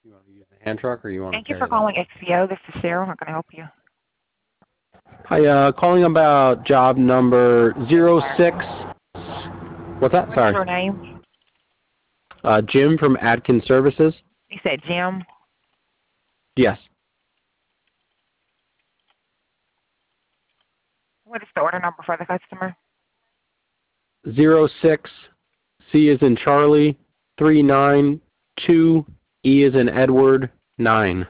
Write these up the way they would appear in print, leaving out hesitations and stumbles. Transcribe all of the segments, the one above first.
You want to use the hand truck or you want to Thank you for carry that? calling XPO. This is Cheryl. How can I help you? Hi, calling about job number 06. What's that? What is Sorry. your name? Jim from Adkin Services. You said Jim. Yes. What is the order number for the customer? 06. C is in Charlie. 392. E is in Edward. 9.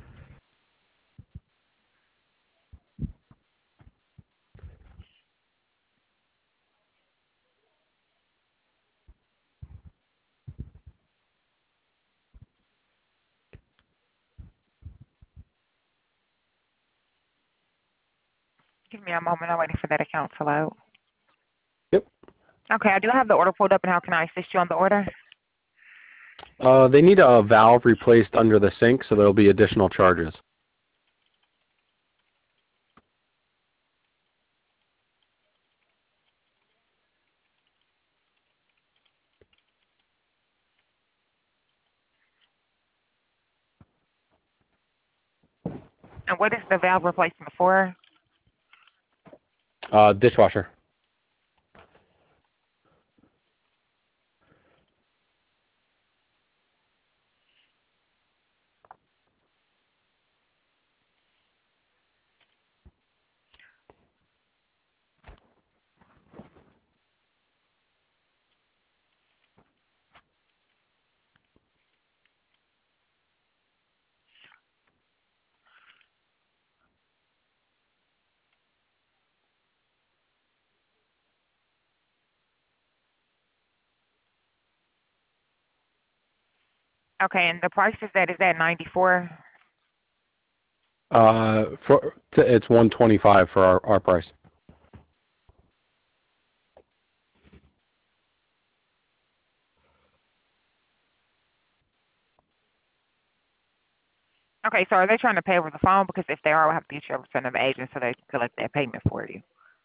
Give me a moment. I'm waiting for that account to load. Yep. Okay, I do have the order pulled up, and how can I assist you on the order? They need a valve replaced under the sink, so there'll be additional charges. And what is the valve replacement for? Dishwasher. Okay, and the price is that $94. It's 125 for our price. Okay, so are they trying to pay over the phone? Because if they are, we'll have to get you over to another agent so they can collect that payment for you.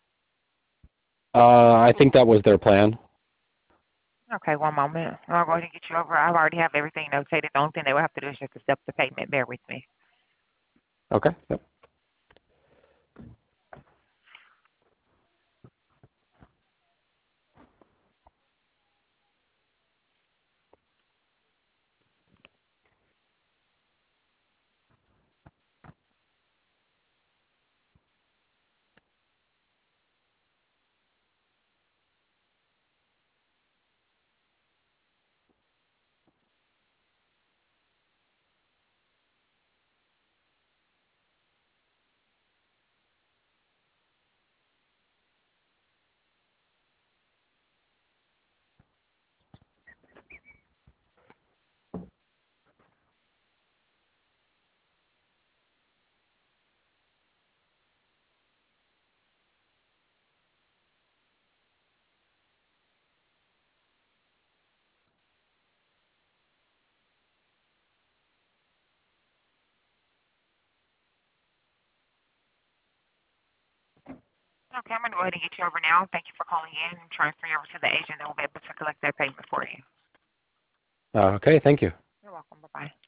I think that was their plan. Okay, one moment. I'll go ahead and get you over. I already have everything notated. The only thing they will have to do is just accept the payment. Bear with me. Okay. Yep. Okay, I'm going to go ahead and get you over now. Thank you for calling in and transfer you over to the agent that will be able to collect that payment for you. Okay. Thank you. You're welcome. Bye-bye.